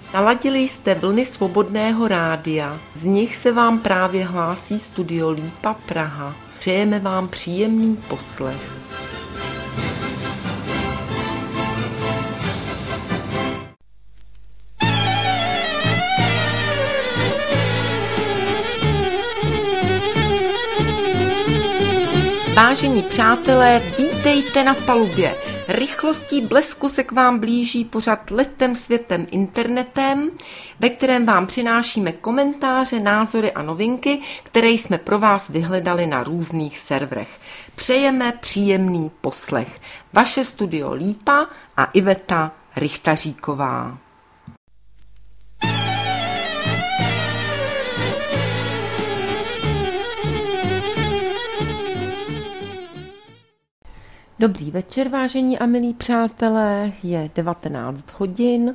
Naladili jste vlny Svobodného rádia, z nich se vám právě hlásí Studio Lípa Praha. Přejeme vám příjemný poslech. Vážení přátelé, vítejte na palubě. Rychlostí blesku se k vám blíží pořad Letem světem internetem, ve kterém vám přinášíme komentáře, názory a novinky, které jsme pro vás vyhledali na různých serverech. Přejeme příjemný poslech. Vaše Studio Lípa a Iveta Richtaříková. Dobrý večer, vážení a milí přátelé, je 19 hodin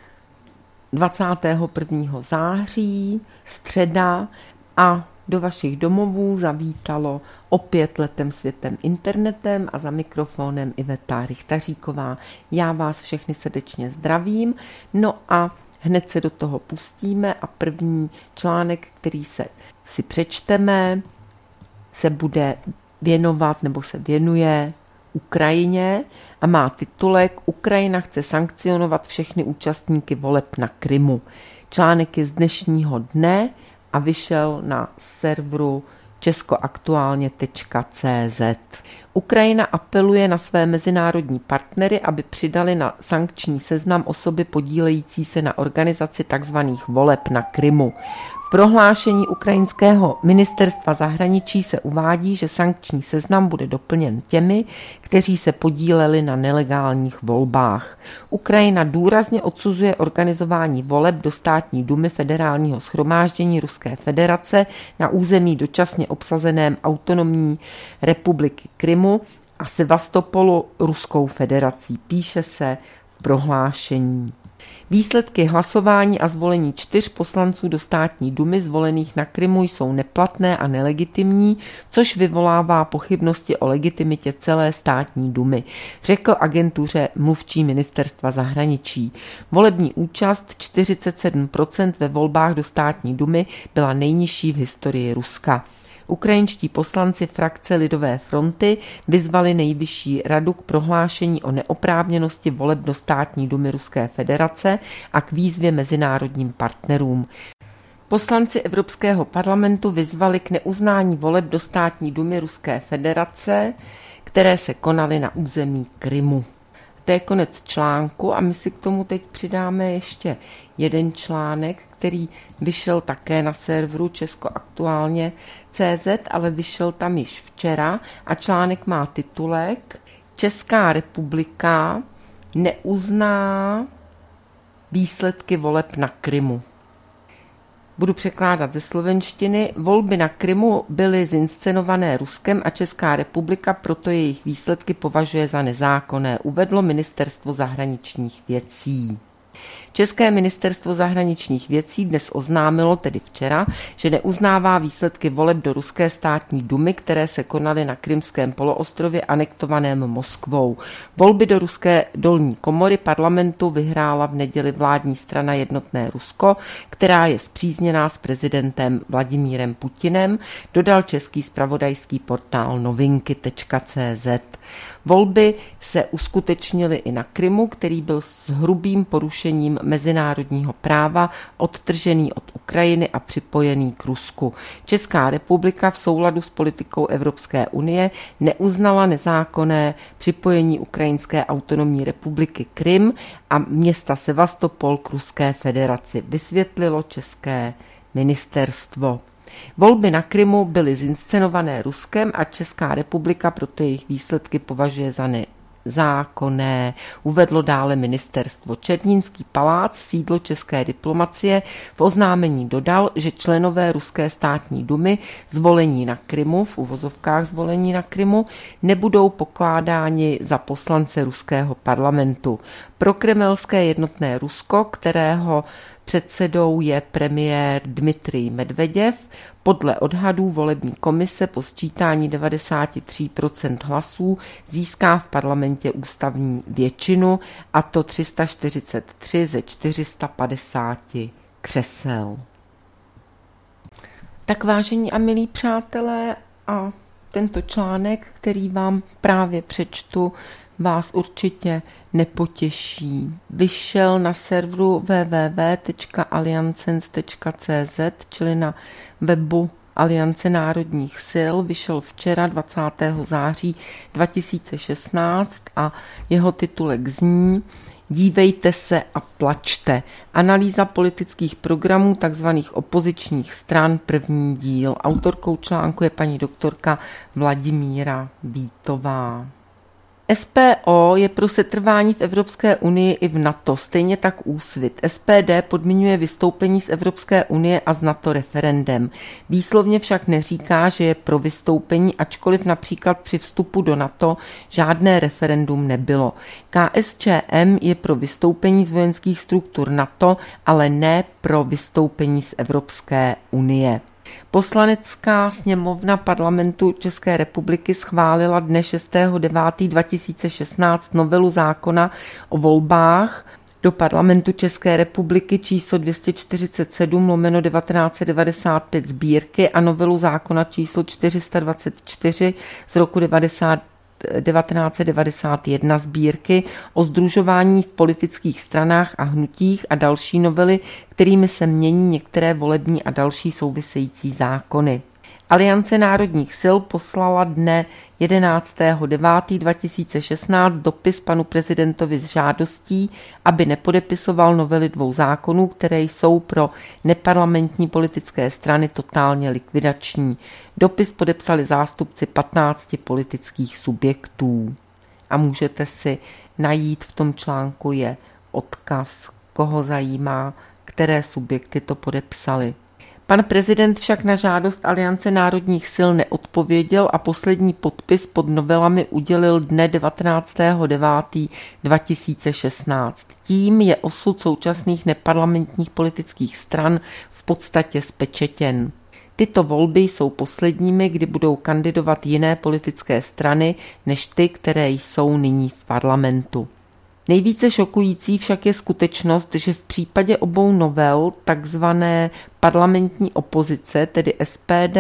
21. září, středa a do vašich domovů zavítalo opět Letem světem internetem a za mikrofonem Iveta Richtaříková. Já vás všechny srdečně zdravím, no a hned se do toho pustíme a první článek, který si přečteme, se bude věnovat nebo se věnuje Ukrajině a má titulek Ukrajina chce sankcionovat všechny účastníky voleb na Krymu. Článek je z dnešního dne a vyšel na serveru českoaktuálně.cz. Ukrajina apeluje na své mezinárodní partnery, aby přidali na sankční seznam osoby podílející se na organizaci tzv. Voleb na Krymu. V prohlášení ukrajinského ministerstva zahraničí se uvádí, že sankční seznam bude doplněn těmi, kteří se podíleli na nelegálních volbách. Ukrajina důrazně odsuzuje organizování voleb do státní dumy Federálního shromáždění Ruské federace na území dočasně obsazeném autonomní republiky Krymu a Sevastopolu Ruskou federací, píše se v prohlášení. Výsledky hlasování a zvolení 4 poslanců do státní dumy zvolených na Krymu jsou neplatné a nelegitimní, což vyvolává pochybnosti o legitimitě celé státní dumy, řekl agentuře mluvčí ministerstva zahraničí. Volební účast 47% ve volbách do státní dumy byla nejnižší v historii Ruska. Ukrajinští poslanci frakce Lidové fronty vyzvali nejvyšší radu k prohlášení o neoprávněnosti voleb do státní dumy Ruské federace a k výzvě mezinárodním partnerům. Poslanci Evropského parlamentu vyzvali k neuznání voleb do státní dumy Ruské federace, které se konaly na území Krymu. To je konec článku a my si k tomu teď přidáme ještě jeden článek, který vyšel také na serveru českoaktuálně.cz, ale vyšel tam již včera a článek má titulek Česká republika neuzná výsledky voleb na Krymu. Budu překládat ze slovenštiny. Volby na Krymu byly zinscenované Ruskem a Česká republika proto jejich výsledky považuje za nezákonné, uvedlo ministerstvo zahraničních věcí. České ministerstvo zahraničních věcí dnes oznámilo, tedy včera, že neuznává výsledky voleb do ruské státní dumy, které se konaly na Krymském poloostrově anektovaném Moskvou. Volby do ruské dolní komory parlamentu vyhrála v neděli vládní strana Jednotné Rusko, která je spřízněná s prezidentem Vladimírem Putinem, dodal český zpravodajský portál novinky.cz. Volby se uskutečnily i na Krymu, který byl s hrubým porušením mezinárodního práva odtržený od Ukrajiny a připojený k Rusku. Česká republika v souladu s politikou Evropské unie neuznala nezákonné připojení Ukrajinské autonomní republiky Krym a města Sevastopol k Ruské federaci, vysvětlilo české ministerstvo. Volby na byly zinscenované Ruskem a Česká republika proto jejich výsledky považuje za nezákonné, uvedlo dále ministerstvo. Černínský palác, sídlo české diplomacie, v oznámení dodal, že členové ruské státní dumy zvolení na Krymu, v uvozovkách zvolení na Krymu, nebudou pokládáni za poslance ruského parlamentu. Prokremelské Jednotné Rusko, kterého Předsedou je premiér Dmitrij Medveděv. Podle odhadů volební komise po sčítání 93% hlasů získá v parlamentě ústavní většinu, a to 343 ze 450 křesel. Tak vážení a milí přátelé, a tento článek, který vám právě přečtu, vás určitě nepotěší. Vyšel na serveru www.alliancens.cz, čili na webu Aliance národních sil. Vyšel včera 20. září 2016 a jeho titulek zní Dívejte se a plačte. Analýza politických programů tzv. Opozičních stran, první díl. Autorkou článku je paní doktorka Vladimíra Vítová. SPO je pro setrvání v Evropské unii i v NATO, stejně tak Úsvit. SPD podmiňuje vystoupení z Evropské unie a z NATO referendem. Výslovně však neříká, že je pro vystoupení, ačkoliv například při vstupu do NATO žádné referendum nebylo. KSČM je pro vystoupení z vojenských struktur NATO, ale ne pro vystoupení z Evropské unie. Poslanecká sněmovna Parlamentu České republiky schválila dne 6.9.2016 novelu zákona o volbách do Parlamentu České republiky číslo 247/1995 sbírky a novelu zákona číslo 424 z roku 1991 sbírky o sdružování v politických stranách a hnutích a další novely, kterými se mění některé volební a další související zákony. Aliance národních sil poslala dne 11.9.2016 dopis panu prezidentovi s žádostí, aby nepodepisoval novely 2 zákonů, které jsou pro neparlamentní politické strany totálně likvidační. Dopis podepsali zástupci 15 politických subjektů. A můžete si najít, v tom článku je odkaz, koho zajímá, které subjekty to podepsali. Pan prezident však na žádost Aliance národních sil neodpověděl a poslední podpis pod novelami udělil dne 19.9.2016. Tím je osud současných neparlamentních politických stran v podstatě spečetěn. Tyto volby jsou posledními, kdy budou kandidovat jiné politické strany než ty, které jsou nyní v parlamentu. Nejvíce šokující však je skutečnost, že v případě obou novel takzvané parlamentní opozice, tedy SPD,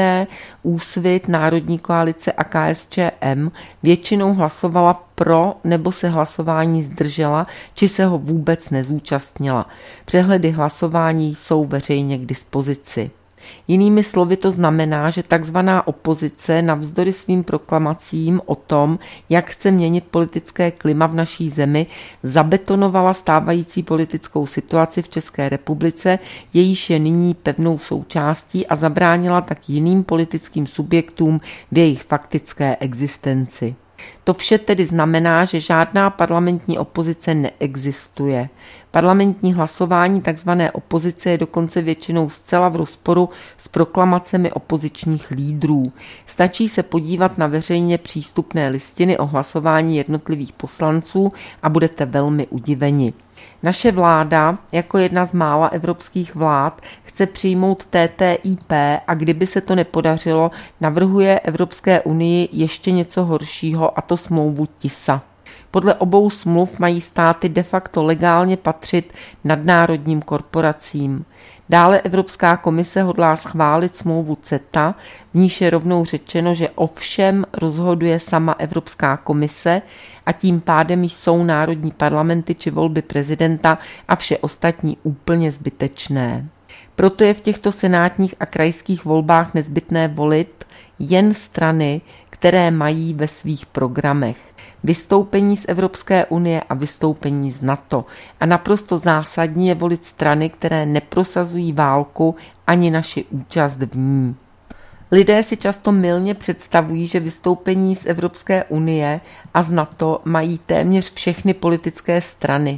Úsvit, Národní koalice a KSČM, většinou hlasovala pro nebo se hlasování zdržela, či se ho vůbec nezúčastnila. Přehledy hlasování jsou veřejně k dispozici. Jinými slovy to znamená, že takzvaná opozice navzdory svým proklamacím o tom, jak chce měnit politické klima v naší zemi, zabetonovala stávající politickou situaci v České republice, jejíž je nyní pevnou součástí, a zabránila tak jiným politickým subjektům v jejich faktické existenci. To vše tedy znamená, že žádná parlamentní opozice neexistuje. Parlamentní hlasování tzv. Opozice je dokonce většinou zcela v rozporu s proklamacemi opozičních lídrů. Stačí se podívat na veřejně přístupné listiny o hlasování jednotlivých poslanců a budete velmi udiveni. Naše vláda, jako jedna z mála evropských vlád, chce přijmout TTIP a kdyby se to nepodařilo, navrhuje Evropské unii ještě něco horšího, a to smlouvu TISA. Podle obou smluv mají státy de facto legálně patřit nadnárodním korporacím. Dále Evropská komise hodlá schválit smlouvu CETA, v níž je rovnou řečeno, že o všem rozhoduje sama Evropská komise a tím pádem jsou národní parlamenty či volby prezidenta a vše ostatní úplně zbytečné. Proto je v těchto senátních a krajských volbách nezbytné volit jen strany, které mají ve svých programech vystoupení z Evropské unie a vystoupení z NATO. A naprosto zásadní je volit strany, které neprosazují válku ani naši účast v ní. Lidé si často mylně představují, že vystoupení z Evropské unie a z NATO mají téměř všechny politické strany.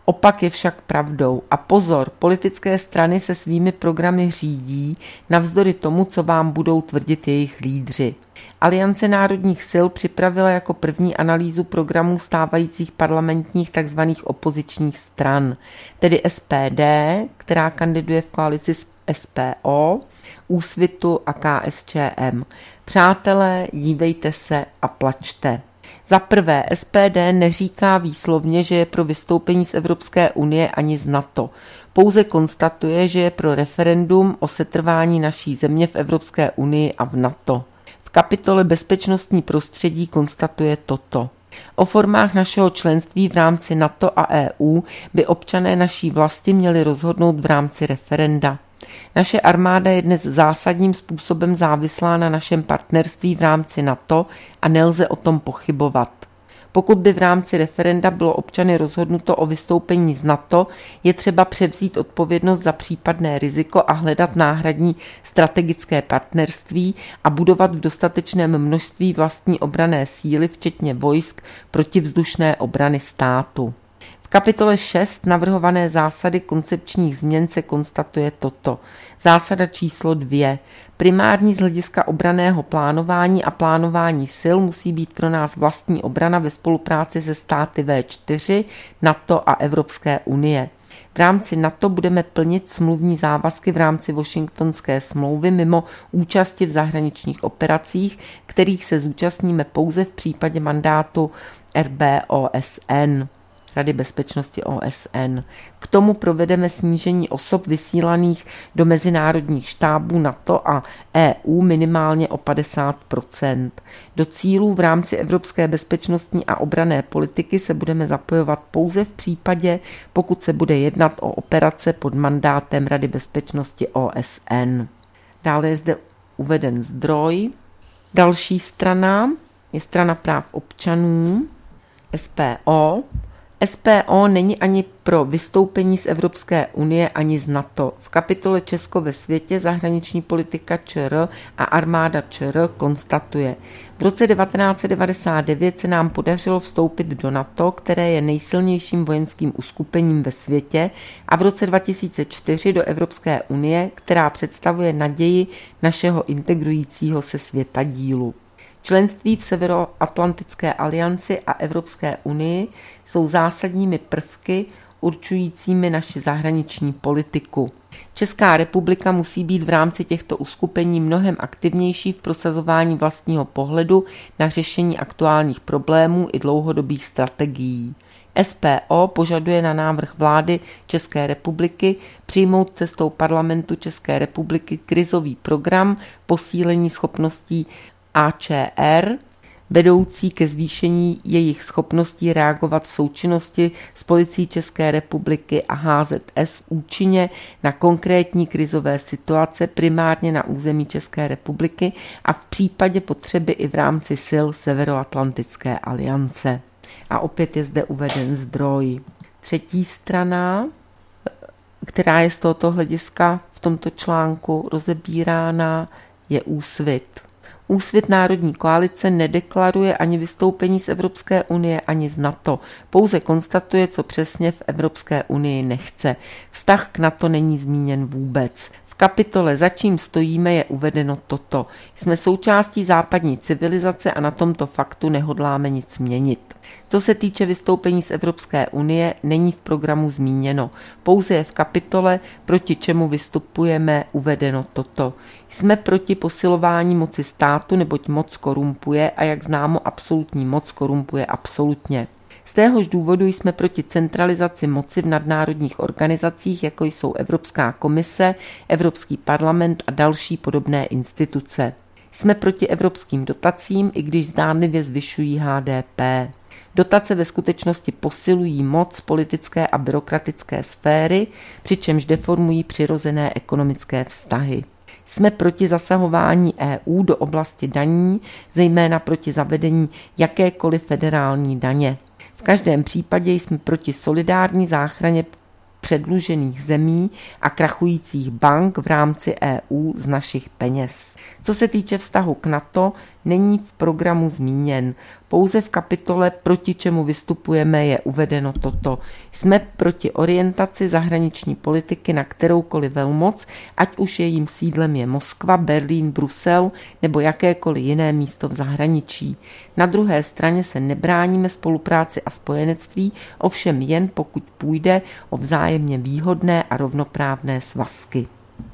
Opak je však pravdou. A pozor, politické strany se svými programy řídí navzdory tomu, co vám budou tvrdit jejich lídři. Aliance národních sil připravila jako první analýzu programů stávajících parlamentních tzv. Opozičních stran, tedy SPD, která kandiduje v koalici s SPO, Úsvitu a KSČM. Přátelé, dívejte se a plačte. Za prvé, SPD neříká výslovně, že je pro vystoupení z Evropské unie ani z NATO. Pouze konstatuje, že je pro referendum o setrvání naší země v Evropské unii a v NATO. V kapitole Bezpečnostní prostředí konstatuje toto. O formách našeho členství v rámci NATO a EU by občané naší vlasti měli rozhodnout v rámci referenda. Naše armáda je dnes zásadním způsobem závislá na našem partnerství v rámci NATO a nelze o tom pochybovat. Pokud by v rámci referenda bylo občany rozhodnuto o vystoupení z NATO, je třeba převzít odpovědnost za případné riziko a hledat náhradní strategické partnerství a budovat v dostatečném množství vlastní obranné síly, včetně vojsk protivzdušné obrany státu. V kapitole 6 navrhované zásady koncepčních změn se konstatuje toto. Zásada číslo 2. Primární z hlediska obranného plánování a plánování sil musí být pro nás vlastní obrana ve spolupráci se státy V4, NATO a Evropské unie. V rámci NATO budeme plnit smluvní závazky v rámci Washingtonské smlouvy mimo účasti v zahraničních operacích, kterých se zúčastníme pouze v případě mandátu RBOSN. Rady bezpečnosti OSN. K tomu provedeme snížení osob vysílaných do mezinárodních štábů NATO a EU minimálně o 50%. Do cílů v rámci evropské bezpečnostní a obranné politiky se budeme zapojovat pouze v případě, pokud se bude jednat o operace pod mandátem Rady bezpečnosti OSN. Dále je zde uveden zdroj. Další strana je strana práv občanů, SPO. SPO není ani pro vystoupení z Evropské unie ani z NATO. V kapitole Česko ve světě, zahraniční politika ČR a armáda ČR konstatuje. V roce 1999 se nám podařilo vstoupit do NATO, které je nejsilnějším vojenským uskupením ve světě, a v roce 2004 do Evropské unie, která představuje naději našeho integrujícího se světadílu. Členství v Severoatlantické alianci a Evropské unii jsou zásadními prvky určujícími naši zahraniční politiku. Česká republika musí být v rámci těchto uskupení mnohem aktivnější v prosazování vlastního pohledu na řešení aktuálních problémů i dlouhodobých strategií. SPO požaduje na návrh vlády České republiky přijmout cestou parlamentu České republiky krizový program posílení schopností AČR, vedoucí ke zvýšení jejich schopností reagovat v součinnosti s Policií České republiky a HZS účinně na konkrétní krizové situace primárně na území České republiky a v případě potřeby i v rámci sil Severoatlantické aliance. A opět je zde uveden zdroj. Třetí strana, která je z tohoto hlediska v tomto článku rozebírána, je Úsvit. Úsvit národní koalice nedeklaruje ani vystoupení z Evropské unie, ani z NATO. Pouze konstatuje, co přesně v Evropské unii nechce. Vztah k NATO není zmíněn vůbec. V kapitole Za čím stojíme je uvedeno toto. Jsme součástí západní civilizace a na tomto faktu nehodláme nic měnit. Co se týče vystoupení z Evropské unie, není v programu zmíněno. Pouze je v kapitole Proti čemu vystupujeme uvedeno toto. Jsme proti posilování moci státu, neboť moc korumpuje a jak známo, absolutní moc korumpuje absolutně. Z téhož důvodu jsme proti centralizaci moci v nadnárodních organizacích, jako jsou Evropská komise, Evropský parlament a další podobné instituce. Jsme proti evropským dotacím, i když zdánlivě zvyšují HDP. Dotace ve skutečnosti posilují moc politické a byrokratické sféry, přičemž deformují přirozené ekonomické vztahy. Jsme proti zasahování EU do oblasti daní, zejména proti zavedení jakékoliv federální daně. V každém případě jsme proti solidární záchraně předlužených zemí a krachujících bank v rámci EU z našich peněz. Co se týče vztahu k NATO, není v programu zmíněn. Pouze v kapitole Proti čemu vystupujeme je uvedeno toto. Jsme proti orientaci zahraniční politiky na kteroukoliv velmoc, ať už jejím sídlem je Moskva, Berlín, Brusel nebo jakékoliv jiné místo v zahraničí. Na druhé straně se nebráníme spolupráci a spojenectví, ovšem jen pokud půjde o vzájemně výhodné a rovnoprávné svazky.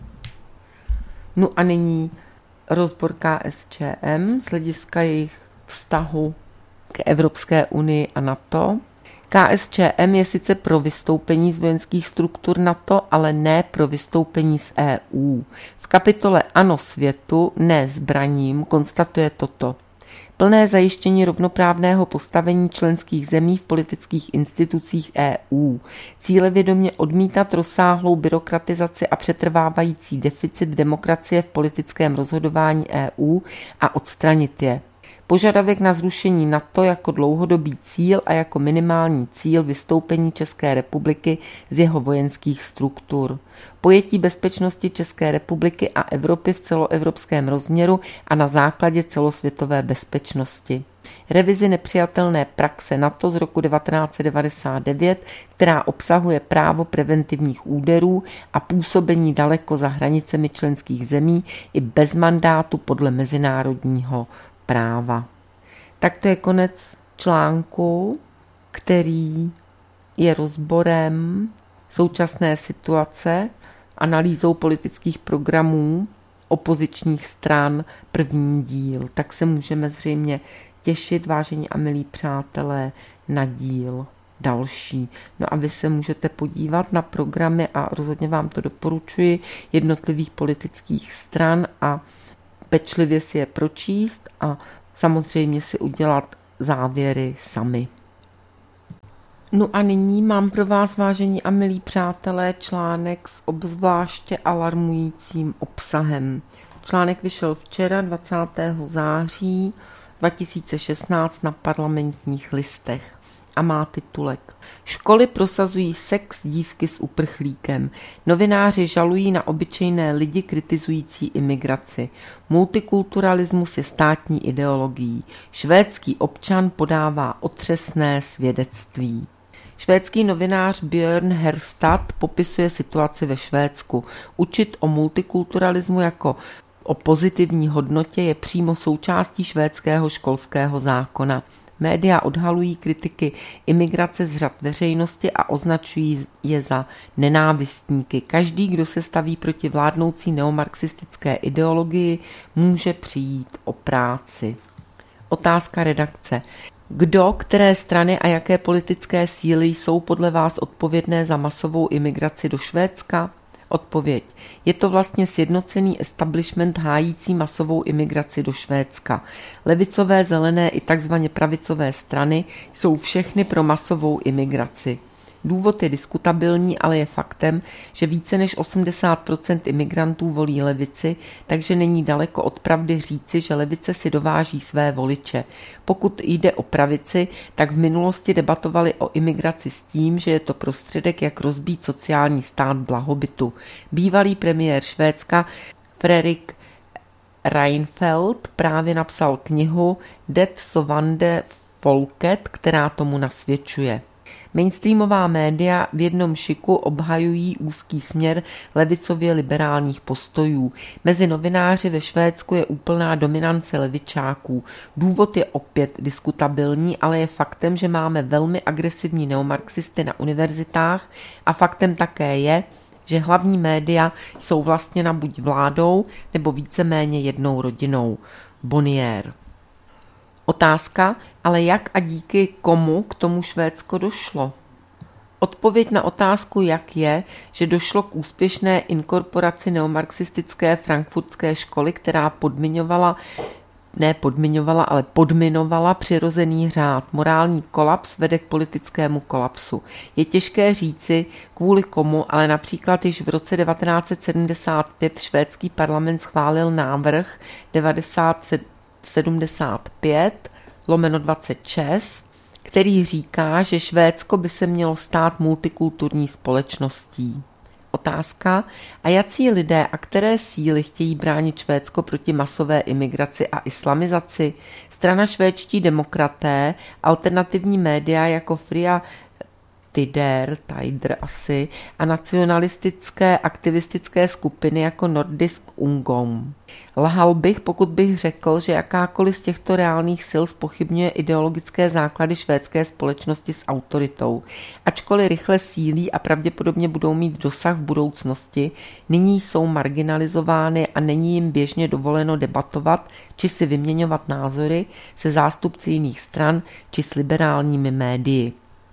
No a nyní rozbor KSČM z hlediska jejich vztahu k Evropské unii a NATO. KSČM je sice pro vystoupení z vojenských struktur NATO, ale ne pro vystoupení z EU. V kapitole Ano světu, ne zbraním konstatuje toto. Plné zajištění rovnoprávného postavení členských zemí v politických institucích EU. Cílevědomě odmítat rozsáhlou byrokratizaci a přetrvávající deficit demokracie v politickém rozhodování EU a odstranit je. Požadavek na zrušení NATO jako dlouhodobý cíl a jako minimální cíl vystoupení České republiky z jeho vojenských struktur. Pojetí bezpečnosti České republiky a Evropy v celoevropském rozměru a na základě celosvětové bezpečnosti. Revizi nepřijatelné praxe NATO z roku 1999, která obsahuje právo preventivních úderů a působení daleko za hranicemi členských zemí i bez mandátu podle mezinárodního práva. Tak to je konec článku, který je rozborem současné situace, analýzou politických programů opozičních stran, první díl. Tak se můžeme zřejmě těšit, vážení a milí přátelé, na díl další. No a vy se můžete podívat na programy a rozhodně vám to doporučuji jednotlivých politických stran a pečlivě si je pročíst a samozřejmě si udělat závěry sami. No a nyní mám pro vás, vážení a milí přátelé, článek s obzvláště alarmujícím obsahem. Článek vyšel včera 20. září 2016 na Parlamentních listech a má titulek Školy prosazují sex dívky s uprchlíkem. Novináři žalují na obyčejné lidi kritizující imigraci. Multikulturalismus je státní ideologií. Švédský občan podává otřesné svědectví. Švédský novinář Björn Herstad popisuje situaci ve Švédsku. Učit o multikulturalismu jako o pozitivní hodnotě je přímo součástí švédského školského zákona. Média odhalují kritiky imigrace z řad veřejnosti a označují je za nenávistníky. Každý, kdo se staví proti vládnoucí neomarxistické ideologii, může přijít o práci. Otázka redakce. Kdo, které strany a jaké politické síly jsou podle vás odpovědné za masovou imigraci do Švédska? Odpověď. Je to vlastně sjednocený establishment hájící masovou imigraci do Švédska. Levicové, zelené i takzvaně pravicové strany jsou všechny pro masovou imigraci. Důvod je diskutabilní, ale je faktem, že více než 80% imigrantů volí levici, takže není daleko od pravdy říci, že levice si dováží své voliče. Pokud jde o pravici, tak v minulosti debatovali o imigraci s tím, že je to prostředek, jak rozbít sociální stát blahobytu. Bývalý premiér Švédska Fredrik Reinfeldt právě napsal knihu Det sovande folket, která tomu nasvědčuje. Mainstreamová média v jednom šiku obhajují úzký směr levicově liberálních postojů. Mezi novináři ve Švédsku je úplná dominance levičáků. Důvod je opět diskutabilní, ale je faktem, že máme velmi agresivní neomarxisty na univerzitách a faktem také je, že hlavní média jsou vlastněna buď vládou nebo víceméně jednou rodinou. Bonnier. Otázka, ale jak a díky komu k tomu Švédsko došlo? Odpověď na otázku, jak je, že došlo k úspěšné inkorporaci neomarxistické frankfurtské školy, která podminovala přirozený řád. Morální kolaps vede k politickému kolapsu. Je těžké říci, kvůli komu, ale například již v roce 1975 švédský parlament schválil návrh 1975/26, který říká, že Švédsko by se mělo stát multikulturní společností. Otázka, a jací lidé a které síly chtějí bránit Švédsko proti masové imigraci a islamizaci? Strana Švédští demokraté, alternativní média jako Fria Tider asi, a nacionalistické aktivistické skupiny jako Nordisk Ungdom. Lhal bych, pokud bych řekl, že jakákoliv z těchto reálných sil zpochybňuje ideologické základy švédské společnosti s autoritou. Ačkoliv rychle sílí a pravděpodobně budou mít dosah v budoucnosti, nyní jsou marginalizovány a není jim běžně dovoleno debatovat či si vyměňovat názory se zástupci jiných stran či s liberálními médii.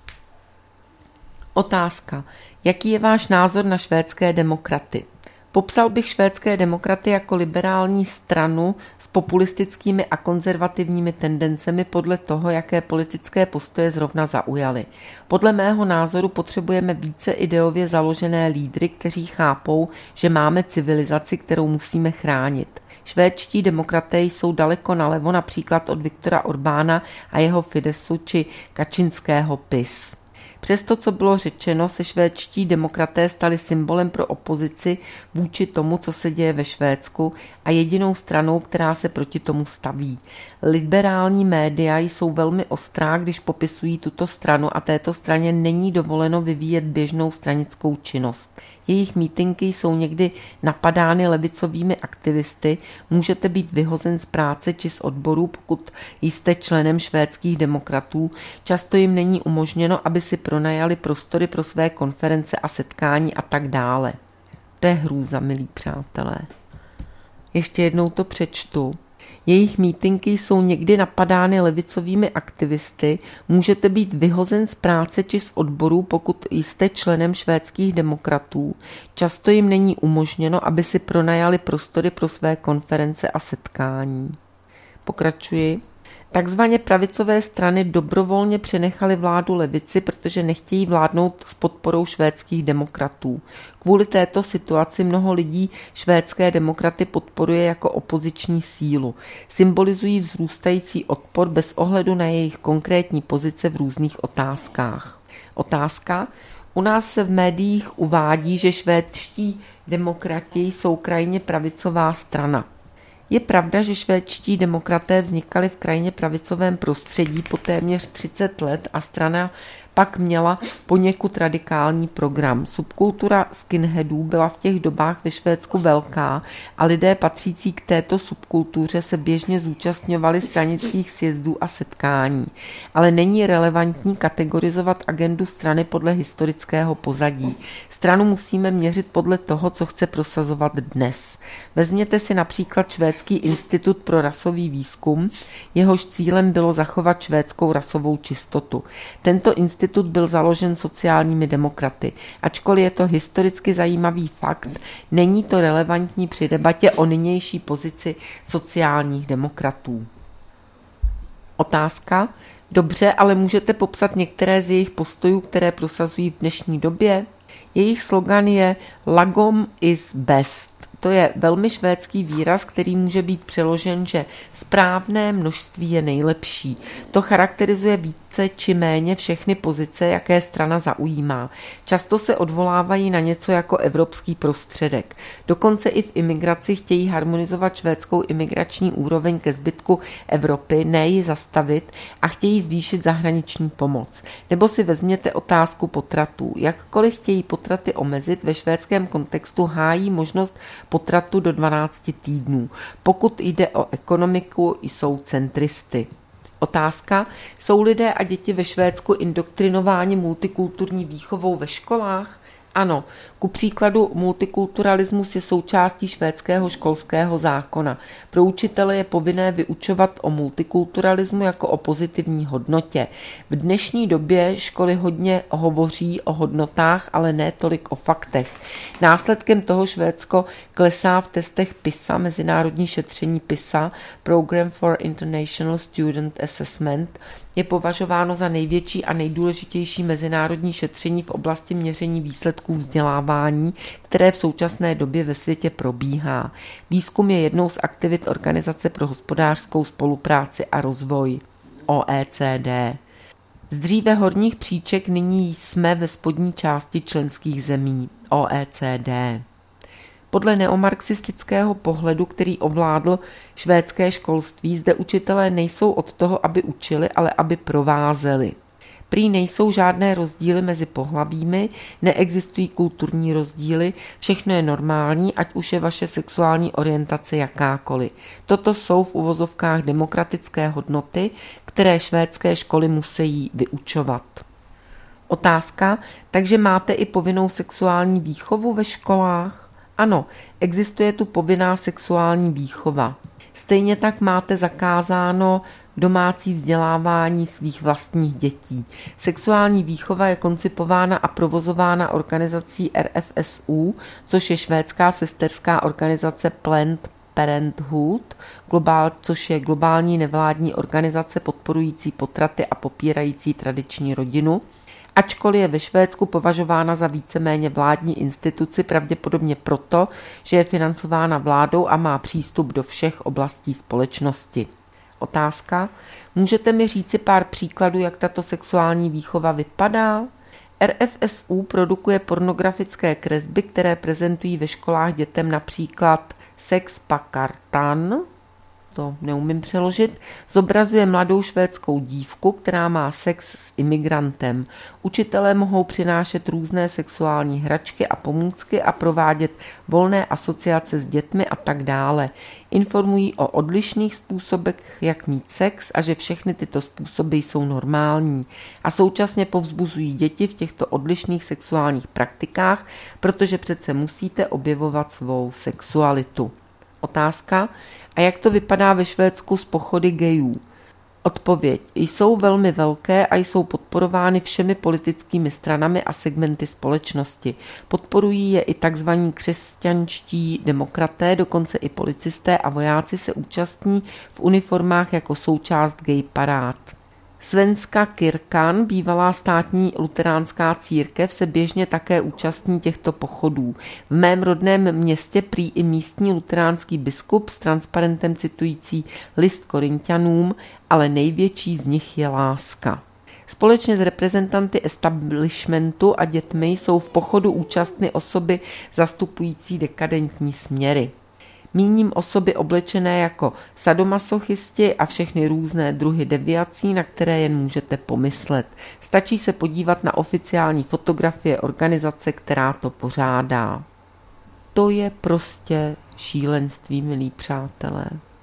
Otázka. Jaký je váš názor na švédské demokraty? Popsal bych švédské demokraty jako liberální stranu s populistickými a konzervativními tendencemi podle toho, jaké politické postoje zrovna zaujaly. Podle mého názoru potřebujeme více ideově založené lídry, kteří chápou, že máme civilizaci, kterou musíme chránit. Švédští demokraté jsou daleko nalevo například od Viktora Orbána a jeho Fidesu či Kačinského PiS. Přes to, co bylo řečeno, se švédští demokraté stali symbolem pro opozici vůči tomu, co se děje ve Švédsku a jedinou stranou, která se proti tomu staví. Liberální média jsou velmi ostrá, když popisují tuto stranu a této straně není dovoleno vyvíjet běžnou stranickou činnost. Jejich mítinky jsou někdy napadány levicovými aktivisty, můžete být vyhozen z práce či z odboru, pokud jste členem švédských demokratů, často jim není umožněno, aby si pronajali prostory pro své konference a setkání a tak dále. To je hrůza, milí přátelé. Ještě jednou to přečtu. Jejich mítinky jsou někdy napadány levicovými aktivisty, můžete být vyhozen z práce či z odboru, pokud jste členem švédských demokratů. Často jim není umožněno, aby si pronajali prostory pro své konference a setkání. Pokračuji. Takzvaně pravicové strany dobrovolně přenechaly vládu levici, protože nechtějí vládnout s podporou švédských demokratů. Kvůli této situaci mnoho lidí švédské demokraty podporuje jako opoziční sílu. Symbolizují vzrůstající odpor bez ohledu na jejich konkrétní pozice v různých otázkách. Otázka. U nás se v médiích uvádí, že švédští demokrati jsou krajně pravicová strana. Je pravda, že švédští demokraté vznikali v krajně pravicovém prostředí po téměř 30 let a strana pak měla poněkud radikální program. Subkultura skinheadů byla v těch dobách ve Švédsku velká a lidé patřící k této subkultuře se běžně zúčastňovali stranických sjezdů a setkání. Ale není relevantní kategorizovat agendu strany podle historického pozadí. Stranu musíme měřit podle toho, co chce prosazovat dnes. Vezměte si například Švédský institut pro rasový výzkum, jehož cílem bylo zachovat švédskou rasovou čistotu. Tento institut byl založen sociálními demokraty. Ačkoliv je to historicky zajímavý fakt, není to relevantní při debatě o nynější pozici sociálních demokratů. Otázka. Dobře, ale můžete popsat některé z jejich postojů, které prosazují v dnešní době? Jejich slogan je Lagom is best. To je velmi švédský výraz, který může být přeložen, že správné množství je nejlepší. To charakterizuje více či méně všechny pozice, jaké strana zaujímá. Často se odvolávají na něco jako evropský prostředek. Dokonce i v imigraci chtějí harmonizovat švédskou imigrační úroveň ke zbytku Evropy, ne ji zastavit, a chtějí zvýšit zahraniční pomoc. Nebo si vezměte otázku potratů. Jakkoliv chtějí potraty omezit, ve švédském kontextu hájí možnost potratu do 12 týdnů. Pokud jde o ekonomiku, jsou centristy. Otázka. Jsou lidé a děti ve Švédsku indoktrinováni multikulturní výchovou ve školách? Ano, ku příkladu multikulturalismus je součástí švédského školského zákona. Pro učitele je povinné vyučovat o multikulturalismu jako o pozitivní hodnotě. V dnešní době školy hodně hovoří o hodnotách, ale ne tolik o faktech. Následkem toho Švédsko klesá v testech PISA, mezinárodní šetření PISA, Program for International Student Assessment, je považováno za největší a nejdůležitější mezinárodní šetření v oblasti měření výsledků vzdělávání, které v současné době ve světě probíhá. Výzkum je jednou z aktivit Organizace pro hospodářskou spolupráci a rozvoj, OECD. Z dříve horních příček nyní jsme ve spodní části členských zemí OECD. Podle neomarxistického pohledu, který ovládl švédské školství, zde učitelé nejsou od toho, aby učili, ale aby provázeli. Prý nejsou žádné rozdíly mezi pohlavími, neexistují kulturní rozdíly, všechno je normální, ať už je vaše sexuální orientace jakákoliv. Toto jsou v uvozovkách demokratické hodnoty, které švédské školy musí vyučovat. Otázka, takže máte i povinnou sexuální výchovu ve školách? Ano, existuje tu povinná sexuální výchova. Stejně tak máte zakázáno domácí vzdělávání svých vlastních dětí. Sexuální výchova je koncipována a provozována organizací RFSU, což je švédská sesterská organizace Planned Parenthood, což je globální nevládní organizace podporující potraty a popírající tradiční rodinu. Ačkoliv je ve Švédsku považována za víceméně vládní instituci, pravděpodobně proto, že je financována vládou a má přístup do všech oblastí společnosti. Otázka. Můžete mi říci pár příkladů, jak tato sexuální výchova vypadá? RFSU produkuje pornografické kresby, které prezentují ve školách dětem například Sex Pakartan, to neumím přeložit, zobrazuje mladou švédskou dívku, která má sex s imigrantem. Učitelé mohou přinášet různé sexuální hračky a pomůcky a provádět volné asociace s dětmi a tak dále. Informují o odlišných způsobech, jak mít sex a že všechny tyto způsoby jsou normální. A současně povzbuzují děti v těchto odlišných sexuálních praktikách, protože přece musíte objevovat svou sexualitu. Otázka. A jak to vypadá ve Švédsku s pochody gayů? Odpověď. Jsou velmi velké a jsou podporovány všemi politickými stranami a segmenty společnosti. Podporují je i tzv. Křesťanští demokraté, dokonce i policisté a vojáci se účastní v uniformách jako součást gay parád. Svenska kyrkan, bývalá státní luteránská církev, se běžně také účastní těchto pochodů. V mém rodném městě prý i místní luteránský biskup s transparentem citující list Korinťanům, ale největší z nich je láska. Společně s reprezentanty establishmentu a dětmi jsou v pochodu účastny osoby zastupující dekadentní směry. Míním osoby oblečené jako sadomasochisti a všechny různé druhy deviací, na které jen můžete pomyslet. Stačí se podívat na oficiální fotografie organizace, která to pořádá. To je prostě šílenství, milí přátelé.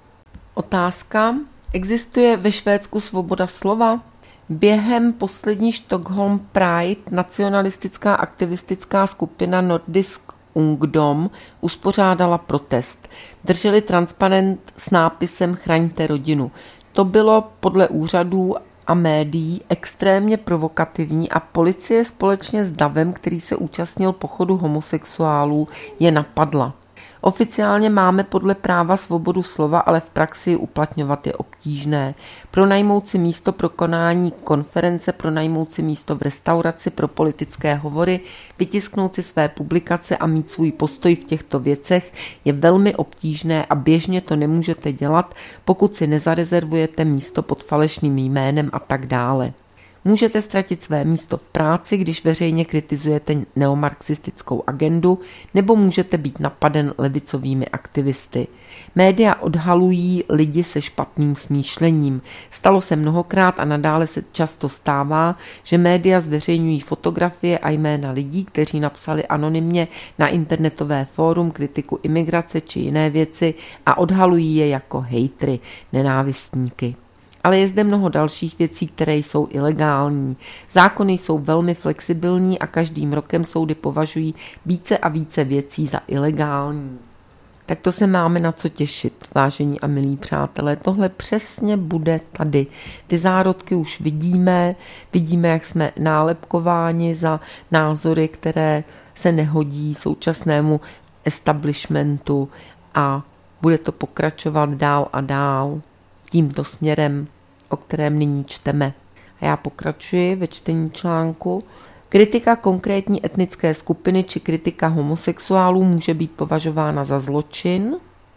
Otázka. Existuje ve Švédsku svoboda slova? Během poslední Stockholm Pride nacionalistická aktivistická skupina Nordisk Ungdom uspořádala protest. Drželi transparent s nápisem Chraňte rodinu. To bylo podle úřadů a médií extrémně provokativní a policie společně s davem, který se účastnil pochodu homosexuálů, je napadla. Oficiálně máme podle práva svobodu slova, ale v praxi uplatňovat je obtížné. Pronajmout si místo pro konání konference, pronajmout si místo v restauraci pro politické hovory, vytisknout si své publikace a mít svůj postoj v těchto věcech je velmi obtížné a běžně to nemůžete dělat, pokud si nezarezervujete místo pod falešným jménem a tak dále. Můžete ztratit své místo v práci, když veřejně kritizujete neomarxistickou agendu, nebo můžete být napaden levicovými aktivisty. Média odhalují lidi se špatným smýšlením. Stalo se mnohokrát a nadále se často stává, že média zveřejňují fotografie a jména lidí, kteří napsali anonymně na internetové fórum kritiku imigrace či jiné věci a odhalují je jako hejtry, nenávistníky. Ale je zde mnoho dalších věcí, které jsou ilegální. Zákony jsou velmi flexibilní a každým rokem soudy považují více a více věcí za ilegální. Tak to se máme na co těšit, vážení a milí přátelé. Tohle přesně bude tady. Ty zárodky už vidíme, jak jsme nálepkováni za názory, které se nehodí současnému establishmentu a bude to pokračovat dál a dál tímto směrem, o kterém nyní čteme. A já pokračuji ve čtení článku. Kritika konkrétní etnické skupiny či kritika homosexuálů může být považována za zločin.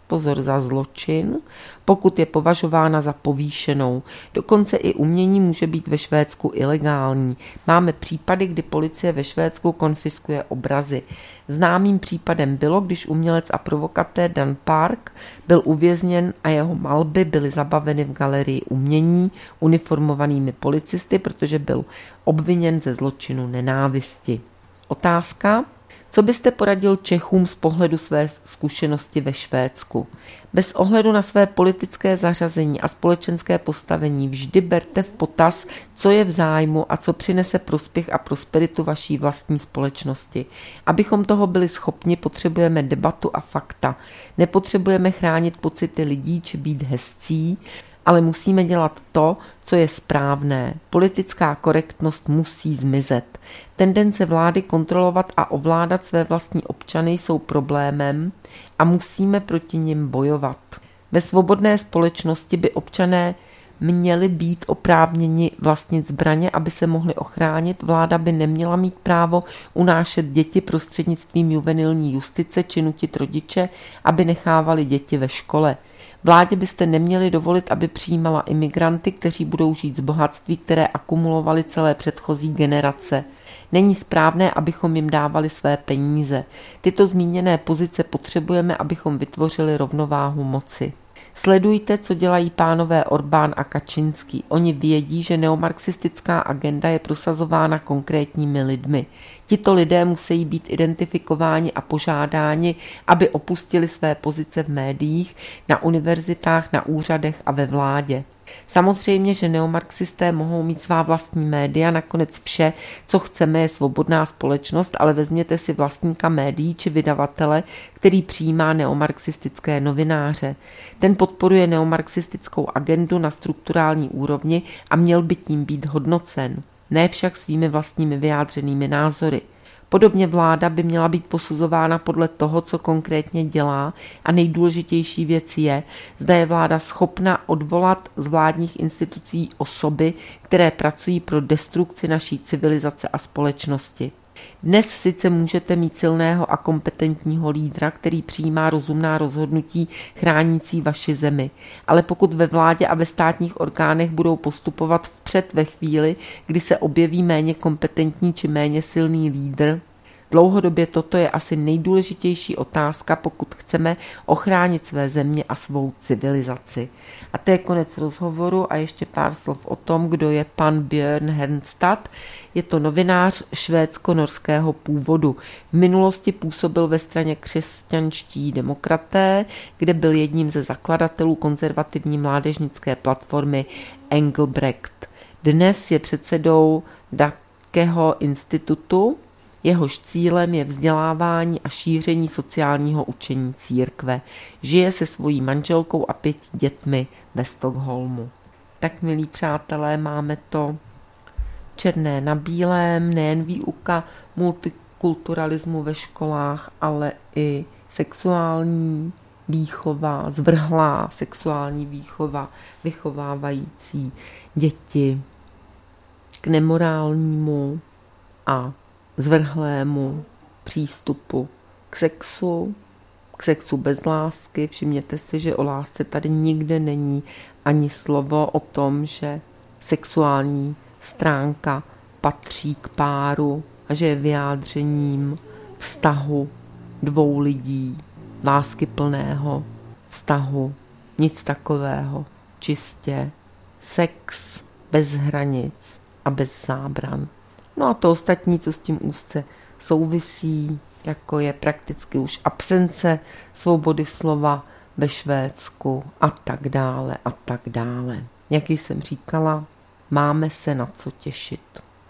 pozor, za zločin, pokud je považována za povýšenou. Dokonce i umění může být ve Švédsku ilegální. Máme případy, kdy policie ve Švédsku konfiskuje obrazy. Známým případem bylo, když umělec a provokatér Dan Park byl uvězněn a jeho malby byly zabaveny v galerii umění uniformovanými policisty, protože byl obviněn ze zločinu nenávisti. Otázka? Co byste poradil Čechům z pohledu své zkušenosti ve Švédsku? Bez ohledu na své politické zařazení a společenské postavení vždy berte v potaz, co je v zájmu a co přinese prospěch a prosperitu vaší vlastní společnosti. Abychom toho byli schopni, potřebujeme debatu a fakta. Nepotřebujeme chránit pocity lidí či být hezcí, ale musíme dělat to, co je správné. Politická korektnost musí zmizet. Tendence vlády kontrolovat a ovládat své vlastní občany jsou problémem a musíme proti nim bojovat. Ve svobodné společnosti by občané měli být oprávněni vlastnit zbraně, aby se mohli ochránit. Vláda by neměla mít právo unášet děti prostřednictvím juvenilní justice či nutit rodiče, aby nechávali děti ve škole. Vládě byste neměli dovolit, aby přijímala imigranty, kteří budou žít z bohatství, které akumulovali celé předchozí generace. Není správné, abychom jim dávali své peníze. Tyto zmíněné pozice potřebujeme, abychom vytvořili rovnováhu moci. Sledujte, co dělají pánové Orbán a Kačinský. Oni vědí, že neomarxistická agenda je prosazována konkrétními lidmi. Tito lidé musí být identifikováni a požádáni, aby opustili své pozice v médiích, na univerzitách, na úřadech a ve vládě. Samozřejmě, že neomarxisté mohou mít svá vlastní média, nakonec vše, co chceme, je svobodná společnost, ale vezměte si vlastníka médií či vydavatele, který přijímá neomarxistické novináře. Ten podporuje neomarxistickou agendu na strukturální úrovni a měl by tím být hodnocen, ne však svými vlastními vyjádřenými názory. Podobně vláda by měla být posuzována podle toho, co konkrétně dělá a nejdůležitější věc je, zda je vláda schopna odvolat z vládních institucí osoby, které pracují pro destrukci naší civilizace a společnosti. Dnes sice můžete mít silného a kompetentního lídra, který přijímá rozumná rozhodnutí chránící vaši zemi, ale pokud ve vládě a ve státních orgánech budou postupovat vpřed ve chvíli, kdy se objeví méně kompetentní či méně silný lídr, dlouhodobě toto je asi nejdůležitější otázka, pokud chceme ochránit své země a svou civilizaci. A to je konec rozhovoru a ještě pár slov o tom, kdo je pan Björn Hernstad. Je to novinář švédsko-norského původu. V minulosti působil ve straně Křesťanští demokraté, kde byl jedním ze zakladatelů konzervativní mládežnické platformy Engelbrekt. Dnes je předsedou Dackého institutu, jehož cílem je vzdělávání a šíření sociálního učení církve. Žije se svojí manželkou a 5 dětmi ve Stockholmu. Tak, milí přátelé, máme to černé na bílém, nejen výuka multikulturalismu ve školách, ale i sexuální výchova, zvrhlá sexuální výchova, vychovávající děti k nemorálnímu a zvrhlému přístupu k sexu bez lásky. Všimněte si, že o lásce tady nikde není ani slovo o tom, že sexuální stránka patří k páru a že je vyjádřením vztahu 2 lidí, láskyplného vztahu, nic takového, čistě sex bez hranic a bez zábran. No a to ostatní, co s tím úzce souvisí, jako je prakticky už absence svobody slova ve Švédsku a tak dále a tak dále. Jak již jsem říkala, máme se na co těšit.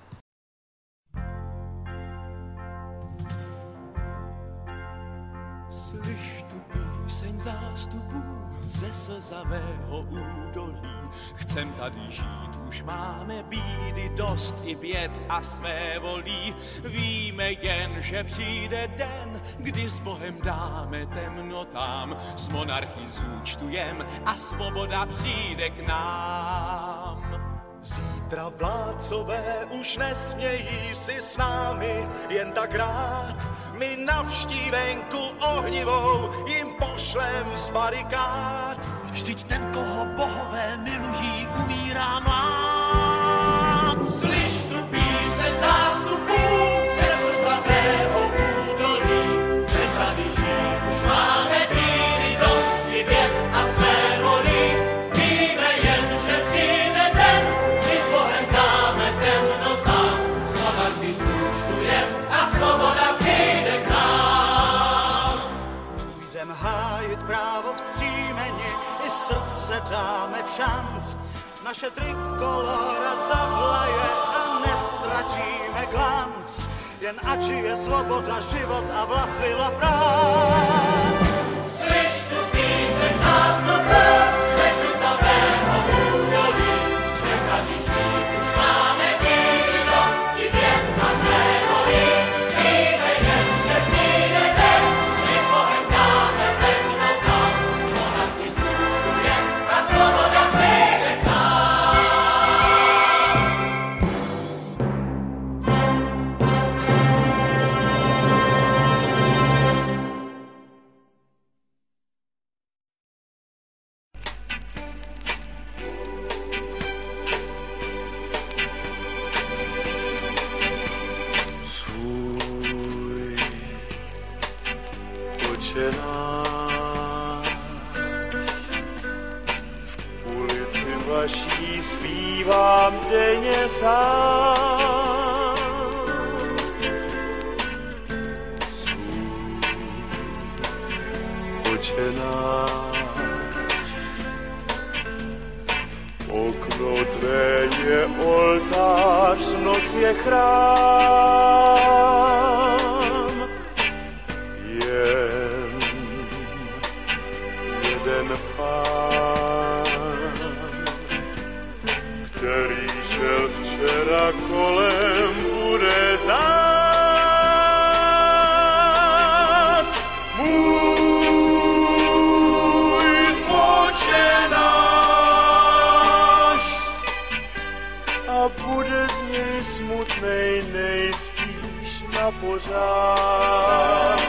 Slyš tu píseň zástupů ze slzavého údolí. Chcem tady žít, už máme bídy dost i běd a své volí. Víme jen, že přijde den, kdy s Bohem dáme temnotám, s monarchií zúčtujem a svoboda přijde k nám. Zítra vládcové už nesmějí si s námi jen tak rád. My navštívenku ohnivou jim pošlem z barikád. Vždyť ten, koho bohové milují, umírá mlád. Slyš tu píseň zástupů ze slzavého údolí, se tady žít už máme bídy dost i běd a své volí. Víme jen, že přijde den, kdy s Bohem dáme temnotám, slavarky zúčtujem a svoboda přijde k nám. Půjdem hájit právo vzpřímeni, i srdce dáme v šanc. Naše trikolora zavlaje a nestratíme glanc. Jen ať je svoboda, život a vlast Vila France. Slyš tu píseň zástupů ze slzavého údolí, se tady žít už máme bídy dost i běd a své volí. Víme jen, že přijde den, kdy s Bohem dáme temnotám, zvonarky zúčtujem a svoboda přijde k nám. Svůj Otče náš, v ulici vaší zpívám denně sám. Svůj Otče náš, okno tvé je oltář, noc je chrám. Jen jeden Pán, který šel včera kolem, bude zát. Můj Otče náš, a bude z něj smutnej nejspíš na pořád.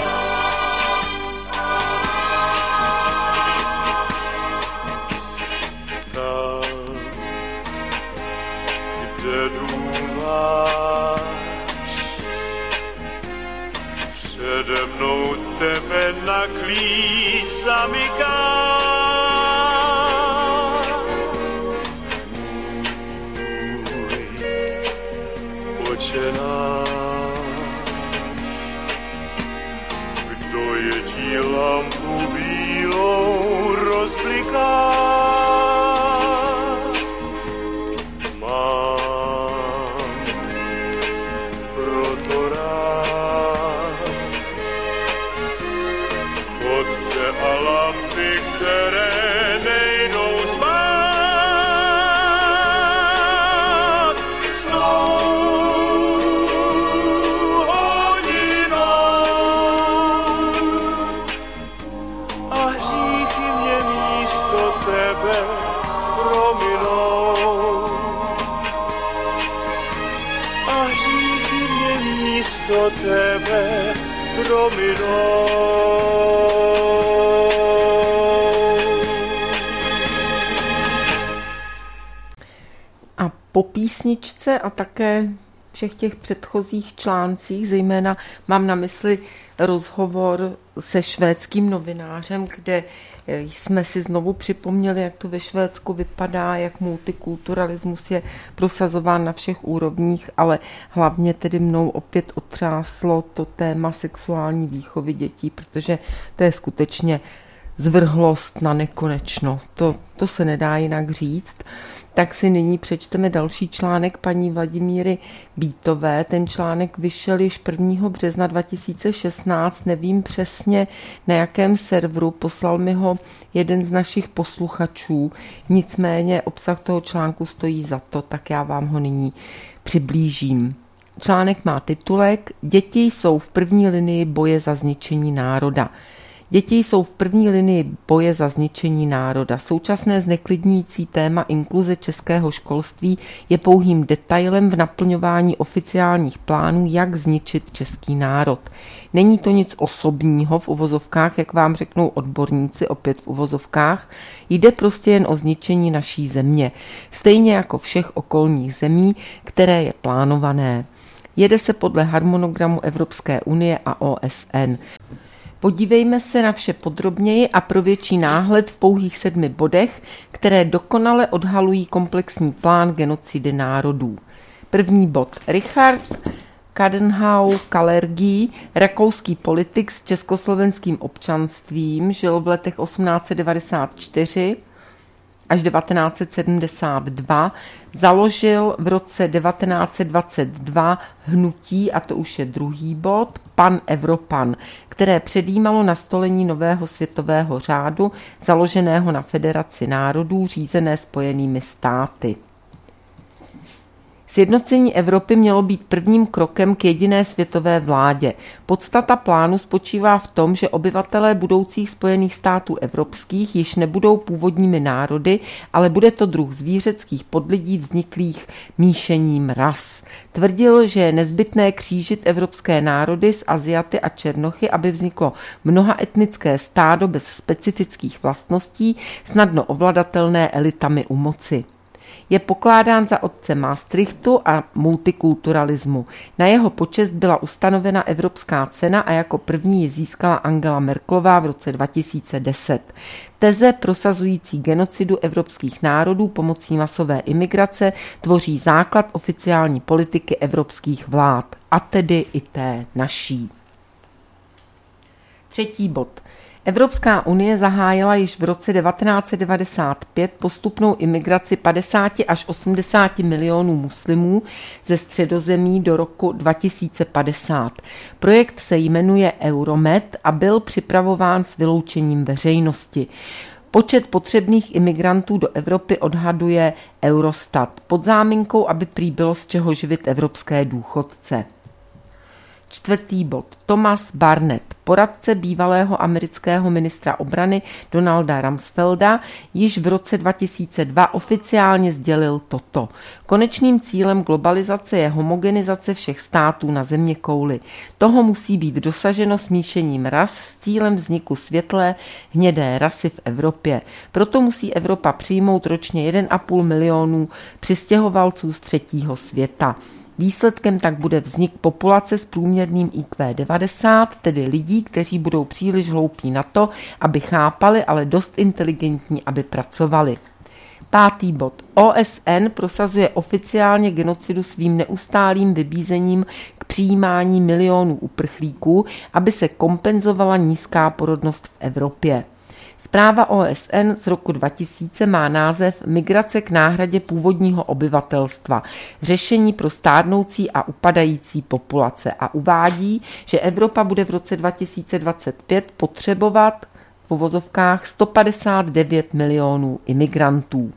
Tam, kde dům váš, přede mnou tebe na klíč zamyká. Otče náš, kdo je ti lampu bílou rozbliká? Mám proto rád chodce a lampy, které nejdou spát. A hříchy mě místo tebe prominou. A hříchy mě místo tebe prominou. A po písničce a také všech těch předchozích článcích, zejména mám na mysli rozhovor se švédským novinářem, kde jsme si znovu připomněli, jak to ve Švédsku vypadá, jak multikulturalismus je prosazován na všech úrovních, ale hlavně tedy mnou opět otřáslo to téma sexuální výchovy dětí, protože to je skutečně zvrhlost na nekonečno. To se nedá jinak říct. Tak si nyní přečteme další článek paní Vladimíry Bítové. Ten článek vyšel již 1. března 2016, nevím přesně na jakém serveru, poslal mi ho jeden z našich posluchačů, nicméně obsah toho článku stojí za to, tak já vám ho nyní přiblížím. Článek má titulek Děti jsou v první linii boje za zničení národa. Děti jsou v první linii boje za zničení národa. Současné zneklidňující téma inkluze českého školství je pouhým detailem v naplňování oficiálních plánů, jak zničit český národ. Není to nic osobního v uvozovkách, jak vám řeknou odborníci, opět v uvozovkách. Jde prostě jen o zničení naší země, stejně jako všech okolních zemí, které je plánované. Jede se podle harmonogramu Evropské unie a OSN. Podívejme se na vše podrobněji a pro větší náhled v pouhých 7 bodech, které dokonale odhalují komplexní plán genocidy národů. První bod. Richard Coudenhove-Kalergi, rakouský politik s československým občanstvím, žil v letech 1894 až 1972, založil v roce 1922 hnutí, a to už je druhý bod, Pan-Evropan, které předjímalo nastolení nového světového řádu, založeného na Federaci národů, řízené Spojenými státy. Sjednocení Evropy mělo být prvním krokem k jediné světové vládě. Podstata plánu spočívá v tom, že obyvatelé budoucích Spojených států evropských již nebudou původními národy, ale bude to druh zvířeckých podlidí vzniklých míšením ras. Tvrdil, že je nezbytné křížit evropské národy s Aziaty a Černochy, aby vzniklo mnohaetnické stádo bez specifických vlastností, snadno ovladatelné elitami u moci. Je pokládán za otce Maastrichtu a multikulturalismu. Na jeho počest byla ustanovena Evropská cena a jako první ji získala Angela Merkelová v roce 2010. Teze prosazující genocidu evropských národů pomocí masové imigrace tvoří základ oficiální politiky evropských vlád, a tedy i té naší. Třetí bod. Evropská unie zahájila již v roce 1995 postupnou imigraci 50 až 80 milionů muslimů ze Středozemí do roku 2050. Projekt se jmenuje Euromed a byl připravován s vyloučením veřejnosti. Počet potřebných imigrantů do Evropy odhaduje Eurostat pod záminkou, aby prý bylo z čeho živit evropské důchodce. Čtvrtý bod. Thomas Barnett, poradce bývalého amerického ministra obrany Donalda Rumsfelda, již v roce 2002 oficiálně sdělil toto. Konečným cílem globalizace je homogenizace všech států na zeměkouli. Toho musí být dosaženo smíšením ras s cílem vzniku světlé, hnědé rasy v Evropě. Proto musí Evropa přijmout ročně 1,5 milionu přistěhovalců z třetího světa. Výsledkem tak bude vznik populace s průměrným IQ 90, tedy lidí, kteří budou příliš hloupí na to, aby chápali, ale dost inteligentní, aby pracovali. Pátý bod. OSN prosazuje oficiálně genocidu svým neustálým vybízením k přijímání milionů uprchlíků, aby se kompenzovala nízká porodnost v Evropě. Zpráva OSN z roku 2000 má název Migrace k náhradě původního obyvatelstva, řešení pro stárnoucí a upadající populace a uvádí, že Evropa bude v roce 2025 potřebovat v uvozovkách 159 milionů imigrantů.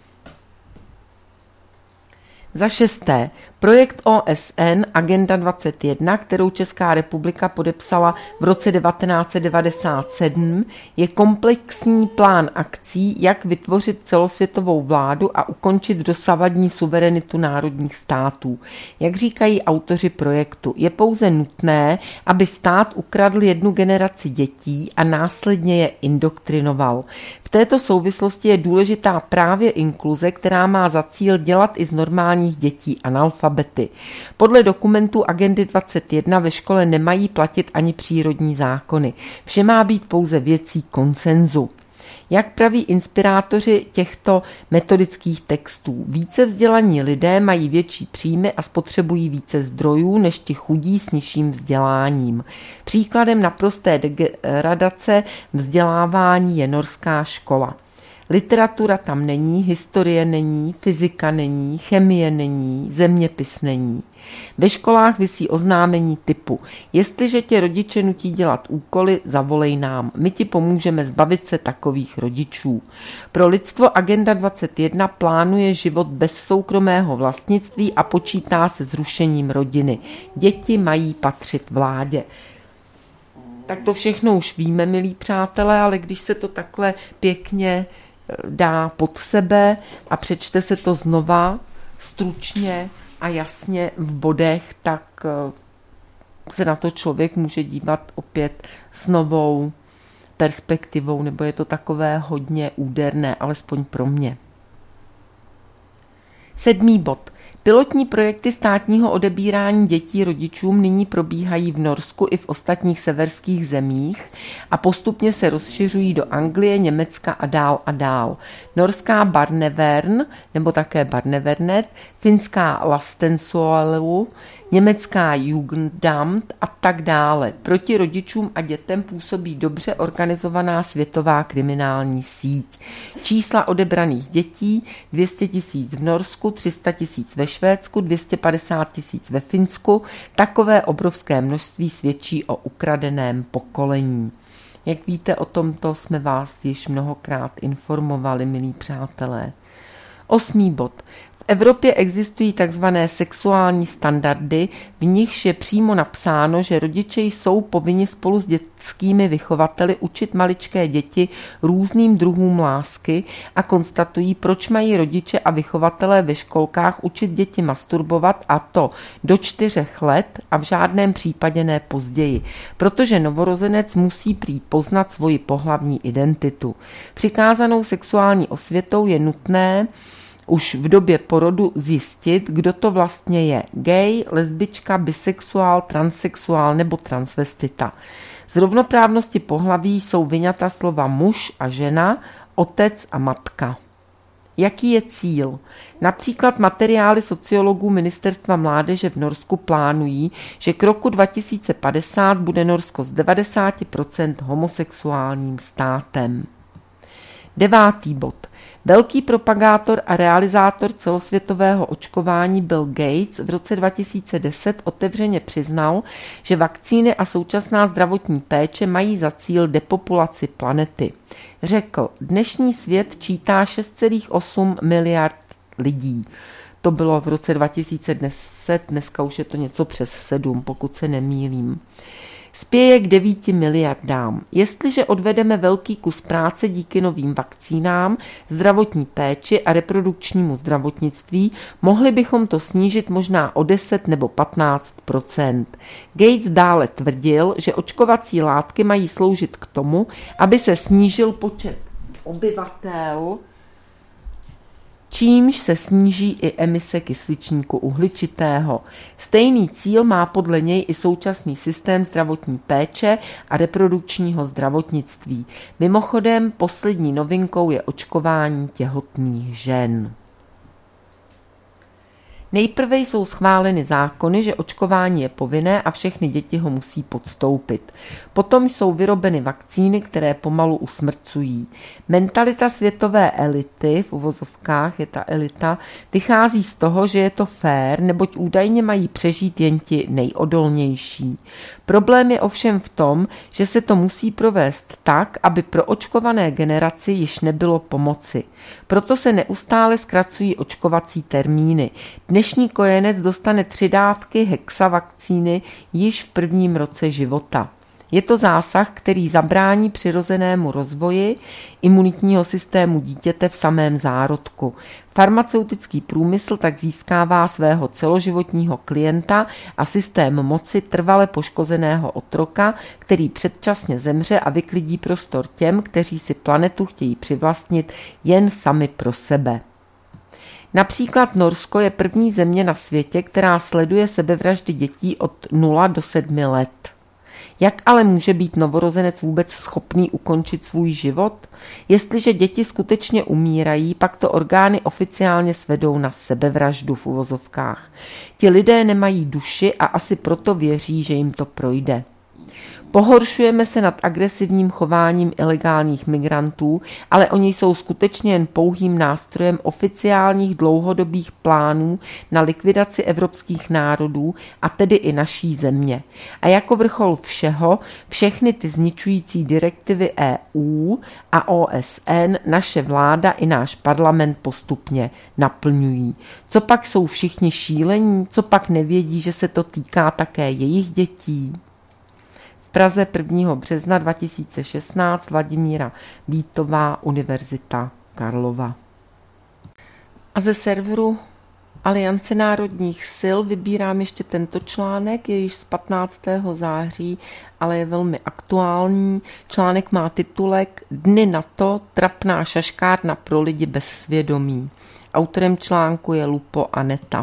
Za šesté, projekt OSN Agenda 21, kterou Česká republika podepsala v roce 1997, je komplexní plán akcí, jak vytvořit celosvětovou vládu a ukončit dosavadní suverenitu národních států. Jak říkají autoři projektu, je pouze nutné, aby stát ukradl jednu generaci dětí a následně je indoktrinoval. V této souvislosti je důležitá právě inkluze, která má za cíl dělat i z normálních dětí analfabety. Podle dokumentů Agendy 21 ve škole nemají platit ani přírodní zákony. Vše má být pouze věcí konsenzu. Jak praví inspirátoři těchto metodických textů, více vzdělaní lidé mají větší příjmy a spotřebují více zdrojů než ti chudí s nižším vzděláním. Příkladem naprosté degradace vzdělávání je norská škola. Literatura tam není, historie není, fyzika není, chemie není, zeměpis není. Ve školách visí oznámení typu: jestliže tě rodiče nutí dělat úkoly, zavolej nám, my ti pomůžeme zbavit se takových rodičů. Pro lidstvo Agenda 21 plánuje život bez soukromého vlastnictví a počítá se zrušením rodiny. Děti mají patřit vládě. Tak to všechno už víme, milí přátelé, ale když se to takhle pěkně dá pod sebe a přečte se to znova, stručně a jasně v bodech, tak se na to člověk může dívat opět s novou perspektivou, nebo je to takové hodně úderné, alespoň pro mě. 7. bod. Pilotní projekty státního odebírání dětí rodičům nyní probíhají v Norsku i v ostatních severských zemích a postupně se rozšiřují do Anglie, Německa a dál a dál. Norská Barnevern, nebo také Barnevernet, finská Lastensuojelu, německá Jugendamt a tak dále. Proti rodičům a dětem působí dobře organizovaná světová kriminální síť. Čísla odebraných dětí 200 000 v Norsku, 300 000 ve Švédsku, 250 000 ve Finsku. Takové obrovské množství svědčí o ukradeném pokolení. Jak víte, o tomto jsme vás již mnohokrát informovali, milí přátelé. 8. bod. V Evropě existují tzv. Sexuální standardy, v nichž je přímo napsáno, že rodiče jsou povinni spolu s dětskými vychovateli učit maličké děti různým druhům lásky a konstatují, proč mají rodiče a vychovatelé ve školkách učit děti masturbovat, a to do 4 let a v žádném případě ne později, protože novorozenec musí prý poznat svoji pohlavní identitu. Přikázanou sexuální osvětou je nutné už v době porodu zjistit, kdo to vlastně je. Gay, lesbička, bisexuál, transsexuál nebo transvestita. Z rovnoprávnosti pohlaví jsou vyňata slova muž a žena, otec a matka. Jaký je cíl? Například materiály sociologů Ministerstva mládeže v Norsku plánují, že k roku 2050 bude Norsko z 90% homosexuálním státem. 9. bod. Velký propagátor a realizátor celosvětového očkování Bill Gates v roce 2010 otevřeně přiznal, že vakcíny a současná zdravotní péče mají za cíl depopulaci planety. Řekl, dnešní svět čítá 6,8 miliard lidí. To bylo v roce 2010, dneska už je to něco přes 7, pokud se nemýlím. Spěje k 9 miliardám. Jestliže odvedeme velký kus práce díky novým vakcínám, zdravotní péči a reprodukčnímu zdravotnictví, mohli bychom to snížit možná o 10 nebo 15%. Gates dále tvrdil, že očkovací látky mají sloužit k tomu, aby se snížil počet obyvatel, čímž se sníží i emise kysličníku uhličitého. Stejný cíl má podle něj i současný systém zdravotní péče a reprodukčního zdravotnictví. Mimochodem, poslední novinkou je očkování těhotných žen. Nejprve jsou schváleny zákony, že očkování je povinné a všechny děti ho musí podstoupit. Potom jsou vyrobeny vakcíny, které pomalu usmrcují. Mentalita světové elity, v uvozovkách je ta elita, vychází z toho, že je to fér, neboť údajně mají přežít jen ti nejodolnější. Problém je ovšem v tom, že se to musí provést tak, aby pro očkované generaci již nebylo pomoci. Proto se neustále zkracují očkovací termíny. Dnešní kojenec dostane 3 dávky hexavakcíny již v 1. roce života. Je to zásah, který zabrání přirozenému rozvoji imunitního systému dítěte v samém zárodku. Farmaceutický průmysl tak získává svého celoživotního klienta a systém moci trvale poškozeného otroka, který předčasně zemře a vyklidí prostor těm, kteří si planetu chtějí přivlastnit jen sami pro sebe. Například Norsko je první země na světě, která sleduje sebevraždy dětí od 0 do 7 let. Jak ale může být novorozenec vůbec schopný ukončit svůj život? Jestliže děti skutečně umírají, pak to orgány oficiálně svedou na sebevraždu v uvozovkách. Ti lidé nemají duši a asi proto věří, že jim to projde. Pohoršujeme se nad agresivním chováním ilegálních migrantů, ale oni jsou skutečně jen pouhým nástrojem oficiálních dlouhodobých plánů na likvidaci evropských národů a tedy i naší země. A jako vrchol všeho, všechny ty zničující direktivy EU a OSN naše vláda i náš parlament postupně naplňují. Co pak jsou všichni šílení? Co pak nevědí, že se to týká také jejich dětí? Praze 1. března 2016, Vladimíra Vítová, Univerzita Karlova. A ze serveru Aliance národních sil vybírám ještě tento článek, je již z 15. září, ale je velmi aktuální. Článek má titulek Dny NATO, trapná šaškárna pro lidi bez svědomí. Autorem článku je Lupo Aneta.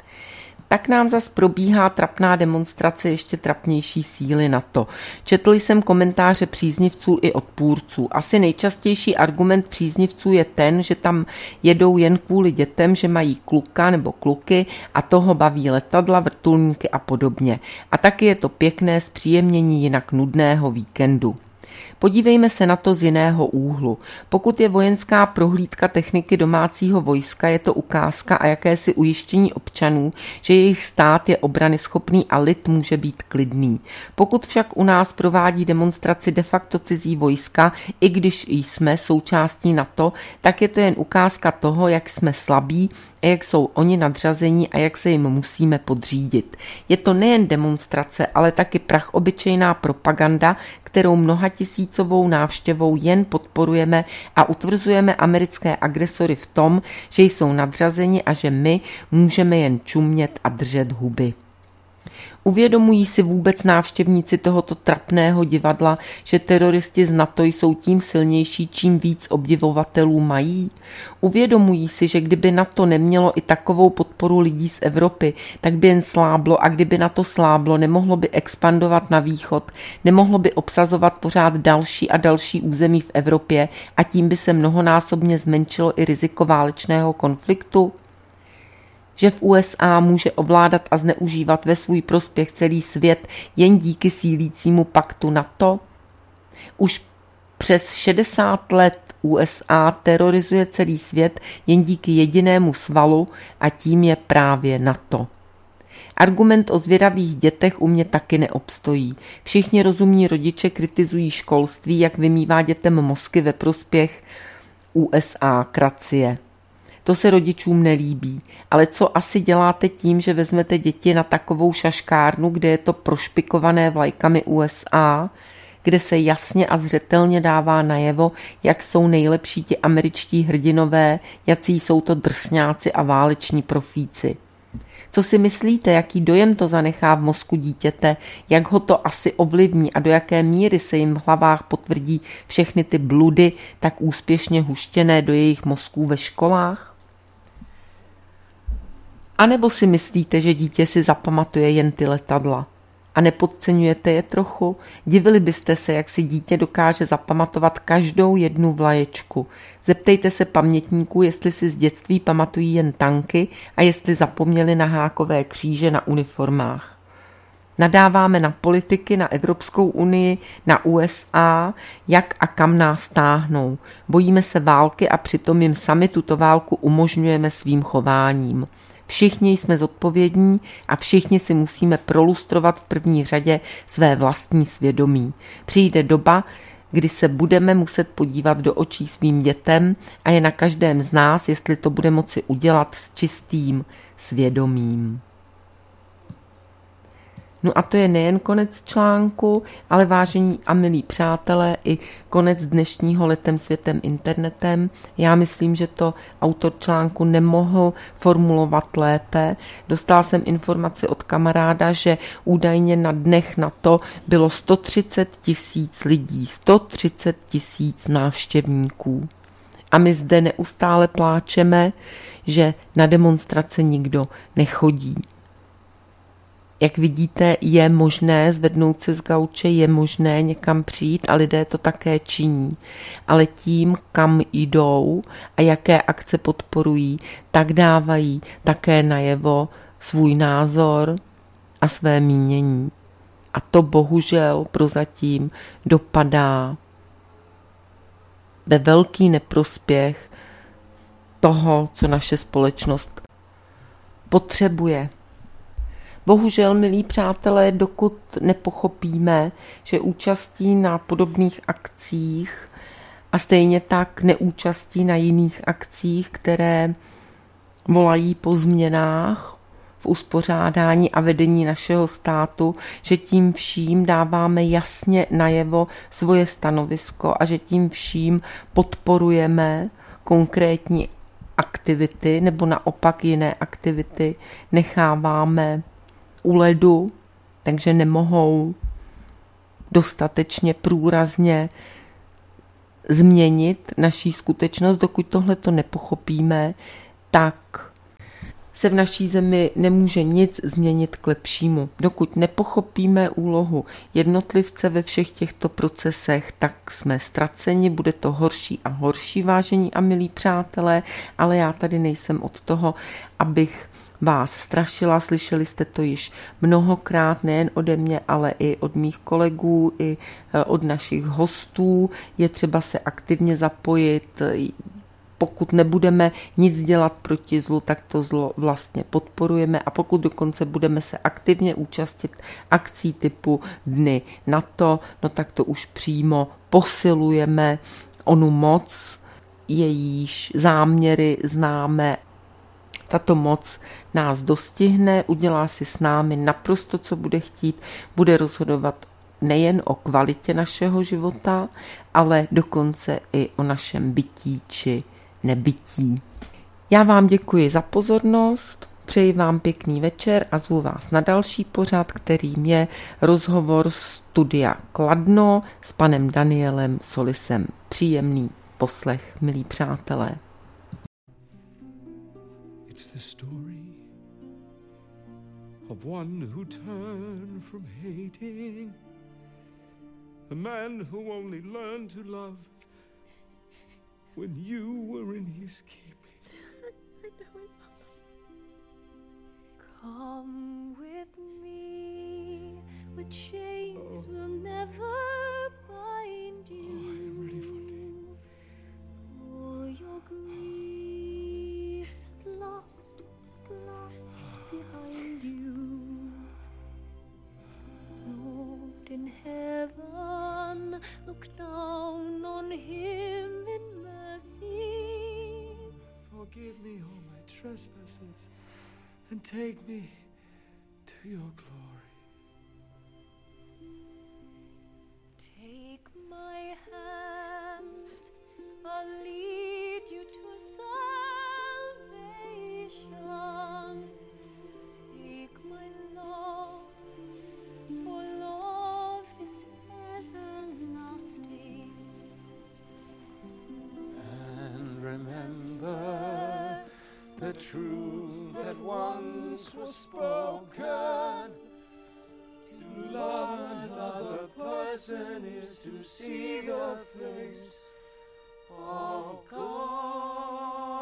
Tak nám zas probíhá trapná demonstrace ještě trapnější síly NATO. Četl jsem komentáře příznivců i odpůrců. Asi nejčastější argument příznivců je ten, že tam jedou jen kvůli dětem, že mají kluka nebo kluky a toho baví letadla, vrtulníky a podobně. A taky je to pěkné zpříjemnění jinak nudného víkendu. Podívejme se na to z jiného úhlu. Pokud je vojenská prohlídka techniky domácího vojska, je to ukázka a jakési ujištění občanů, že jejich stát je obranyschopný a lid může být klidný. Pokud však u nás provádí demonstraci de facto cizí vojska, i když jsme součástí NATO, tak je to jen ukázka toho, jak jsme slabí a jak jsou oni nadřazení a jak se jim musíme podřídit. Je to nejen demonstrace, ale taky prachobyčejná propaganda, kterou mnohatisícovou návštěvou jen podporujeme a utvrzujeme americké agresory v tom, že jsou nadřazeni a že my můžeme jen čumět a držet huby. Uvědomují si vůbec návštěvníci tohoto trapného divadla, že teroristi z NATO jsou tím silnější, čím víc obdivovatelů mají? Uvědomují si, že kdyby NATO nemělo i takovou podporu lidí z Evropy, tak by jen sláblo a kdyby NATO sláblo, nemohlo by expandovat na východ, nemohlo by obsazovat pořád další a další území v Evropě a tím by se mnohonásobně zmenšilo i riziko válečného konfliktu? Že v USA může ovládat a zneužívat ve svůj prospěch celý svět jen díky sílícímu paktu NATO? Už přes 60 let USA terorizuje celý svět jen díky jedinému svalu a tím je právě NATO. Argument o zvědavých dětech u mě taky neobstojí. Všichni rozumní rodiče kritizují školství, jak vymývá dětem mozky ve prospěch USA kracie. To se rodičům nelíbí, ale co asi děláte tím, že vezmete děti na takovou šaškárnu, kde je to prošpikované vlajkami USA, kde se jasně a zřetelně dává najevo, jak jsou nejlepší ti američtí hrdinové, jací jsou to drsňáci a váleční profíci. Co si myslíte, jaký dojem to zanechá v mozku dítěte, jak ho to asi ovlivní a do jaké míry se jim v hlavách potvrdí všechny ty bludy tak úspěšně huštěné do jejich mozků ve školách? A nebo si myslíte, že dítě si zapamatuje jen ty letadla? A nepodceňujete je trochu? Divili byste se, jak si dítě dokáže zapamatovat každou jednu vlaječku. Zeptejte se pamětníků, jestli si z dětství pamatují jen tanky a jestli zapomněli na hákové kříže na uniformách. Nadáváme na politiky, na Evropskou unii, na USA, jak a kam nás táhnou. Bojíme se války a přitom jim sami tuto válku umožňujeme svým chováním. Všichni jsme zodpovědní a všichni si musíme prolustrovat v první řadě své vlastní svědomí. Přijde doba, kdy se budeme muset podívat do očí svým dětem a je na každém z nás, jestli to bude moci udělat s čistým svědomím. No a to je nejen konec článku, ale vážení a milí přátelé, i konec dnešního Letem světem internetem. Já myslím, že to autor článku nemohl formulovat lépe. Dostal jsem informaci od kamaráda, že údajně na dnech NATO bylo 130 000 lidí, 130 000 návštěvníků. A my zde neustále pláčeme, že na demonstrace nikdo nechodí. Jak vidíte, je možné zvednout se z gauče, je možné někam přijít a lidé to také činí. Ale tím, kam jdou a jaké akce podporují, tak dávají také najevo svůj názor a své mínění. A to bohužel prozatím dopadá ve velký neprospěch toho, co naše společnost potřebuje. Bohužel, milí přátelé, dokud nepochopíme, že účastí na podobných akcích a stejně tak neúčastí na jiných akcích, které volají po změnách v uspořádání a vedení našeho státu, že tím vším dáváme jasně najevo svoje stanovisko a že tím vším podporujeme konkrétní aktivity nebo naopak jiné aktivity necháváme u ledu, takže nemohou dostatečně průrazně změnit naší skutečnost. Dokud tohleto nepochopíme, tak se v naší zemi nemůže nic změnit k lepšímu. Dokud nepochopíme úlohu jednotlivce ve všech těchto procesech, tak jsme ztraceni, bude to horší a horší, vážení a milí přátelé, ale já tady nejsem od toho, abych vás strašila, slyšeli jste to již mnohokrát, nejen ode mě, ale i od mých kolegů, i od našich hostů. Je třeba se aktivně zapojit. Pokud nebudeme nic dělat proti zlu, tak to zlo vlastně podporujeme a pokud dokonce budeme se aktivně účastnit akcí typu Dny NATO, no tak to už přímo posilujeme onu moc, jejíž záměry známe. Tato moc nás dostihne, udělá si s námi naprosto, co bude chtít, bude rozhodovat nejen o kvalitě našeho života, ale dokonce i o našem bytí či nebytí. Já vám děkuji za pozornost, přeji vám pěkný večer a zvu vás na další pořad, kterým je rozhovor Studia Kladno s panem Danielem Solisem. Příjemný poslech, milí přátelé. It's the story of one who turned from hating, a man who only learned to love when you were in his keeping. I know it, Mother. Come with me, where chains will never bind you. Oh, I am ready for day. For your grief at last behind you. Lord in heaven, look down on him in mercy. Forgive me all my trespasses and take me to your glory. Take my hand, I'll lead you to salvation. Take my love, for love is everlasting. And remember the truth that once was spoken. To love another person is to see the face of God.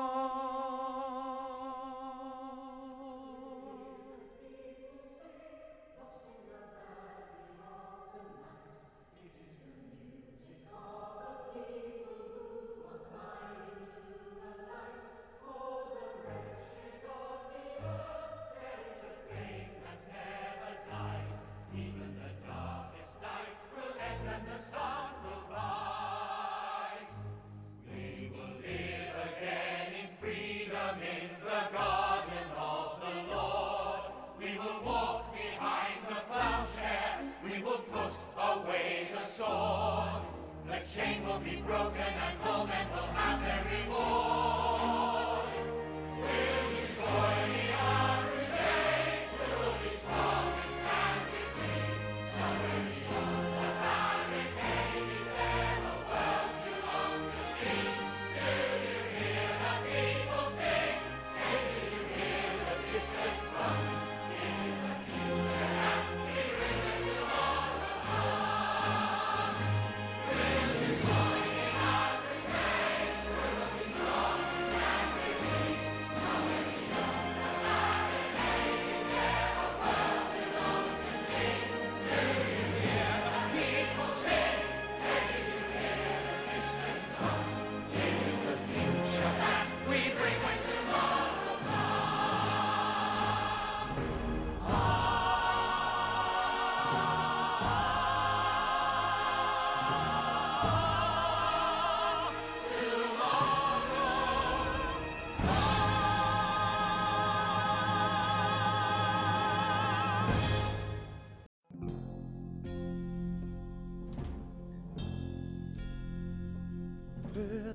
Again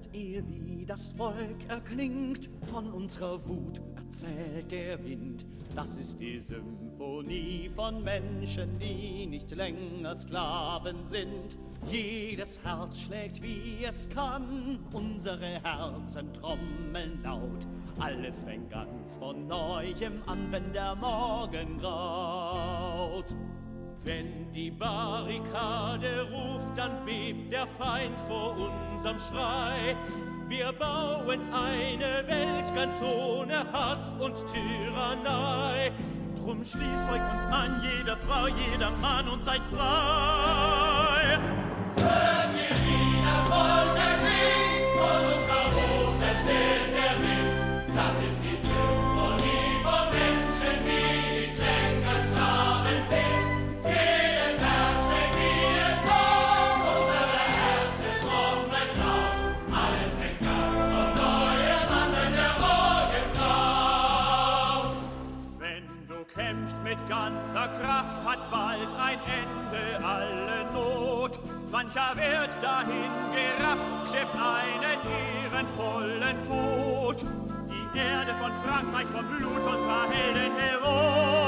hört ihr, wie das Volk erklingt, von unserer Wut erzählt der Wind. Das ist die Symphonie von Menschen, die nicht länger Sklaven sind. Jedes Herz schlägt, wie es kann, unsere Herzen trommeln laut. Alles fängt ganz von Neuem an, wenn der Morgen graut. Wenn die Barrikade ruft, dann bebt der Feind vor unserem Schrei. Wir bauen eine Welt ganz ohne Hass und Tyrannei. Drum schließt euch uns an, jede Frau, jeder Mann, und seid frei. Hört ihr, wie das Volk erklingt, von unserer Wut erzählt der Wind. Das ist die Symphonie von Menschen, die nicht länger Sklaven sind. Jedes Herz schlägt, wie es kommt, unsere Herzen trommeln laut. Alles fängt ganz von neuem an, wenn der Morgen graut. Wenn du kämpfst mit ganzer Kraft, hat bald ein Ende alle Not. Mancher wird dahin gerafft, stirbt einen ehrenvollen Tod. Die Erde von Frankreich vom Blut unserer Helden heroisch.